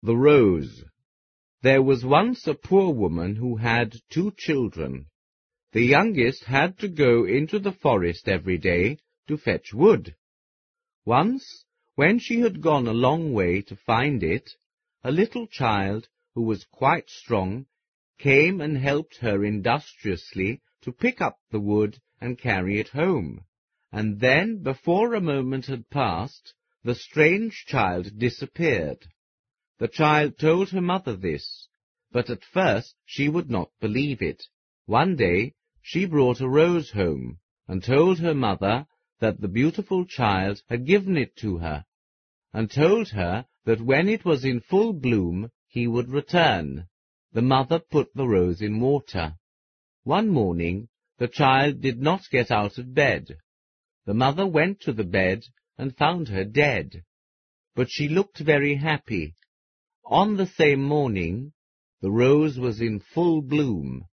The Rose. There was once a poor woman who had 2 children. The youngest had to go into the forest every day to fetch wood. Once, when she had gone a long way to find it, a little child, who was quite strong, came and helped her industriously to pick up the wood and carry it home. And then, before a moment had passed, the strange child disappeared. The child told her mother this, but at first she would not believe it. One day she brought a rose home, and told her mother that the beautiful child had given it to her, and told her that when it was in full bloom he would return. The mother put the rose in water. One morning the child did not get out of bed. The mother went to the bed and found her dead, but she looked very happy. On the same morning, the rose was in full bloom.